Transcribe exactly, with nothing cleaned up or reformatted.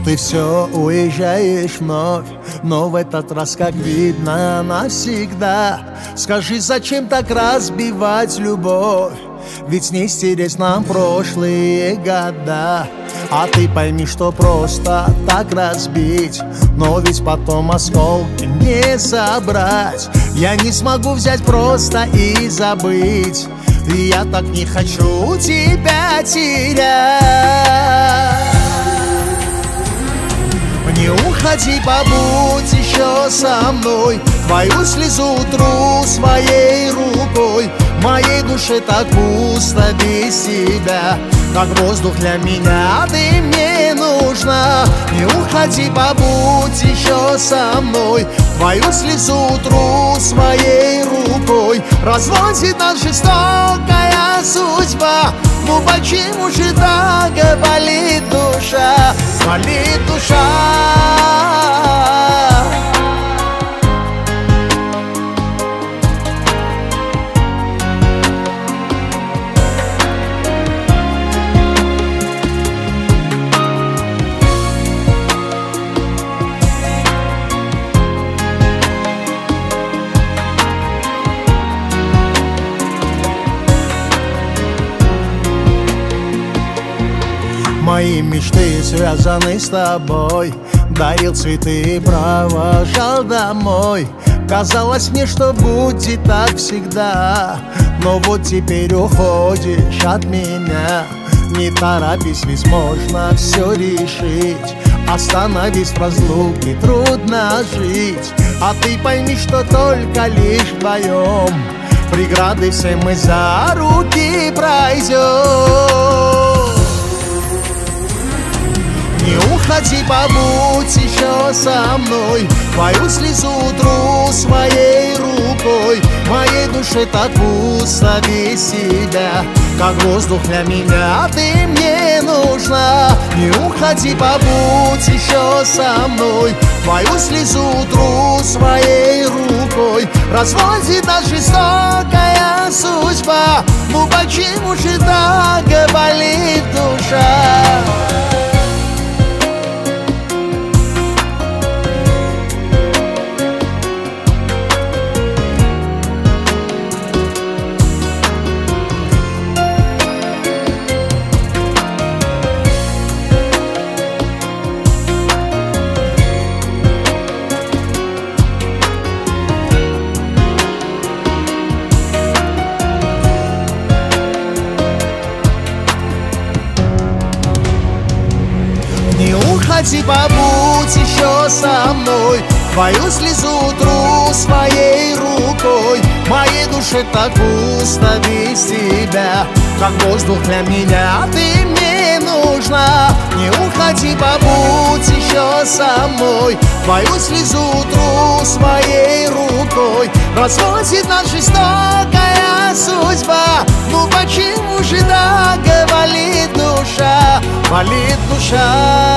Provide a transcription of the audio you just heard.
ты все уезжаешь вновь, но в этот раз, как видно, навсегда. Скажи, зачем так разбивать любовь? Ведь не стереть нам прошлые года. А ты пойми, что просто так разбить, но ведь потом осколки не собрать. Я не смогу взять просто и забыть, и я так не хочу тебя терять. Не уходи, побудь еще со мной, твою слезу утру своей рукой. В моей душе так пусто без тебя, как воздух для меня ты мне нужна. Не уходи, побудь еще со мной, твою слезу утру своей рукой. Разводит нас жестокая судьба, ну почему же так болит душа, болит душа? Мои мечты связаны с тобой, дарил цветы и провожал домой. Казалось мне, что будет так всегда, но вот теперь уходишь от меня. Не торопись, ведь можно все решить. Остановись в разлуке, трудно жить. А ты пойми, что только лишь вдвоем преграды все мы за руки пройдем. Не уходи, побудь еще со мной, твою слезу утру своей рукой. В моей душе так пусто без тебя, как воздух для меня ты мне нужна. Не уходи, побудь еще со мной, твою слезу утру своей рукой. Разводит нас жестокая судьба, ну почему же так болит душа? Не уходи, побудь еще со мной, твою слезу утру своей рукой. В моей душе так пусто без тебя, как воздух для меня ты мне нужна. Не уходи, побудь еще со мной, твою слезу утру своей рукой. Разводит нас жестокая судьба, ну почему же так болит душа, болит душа?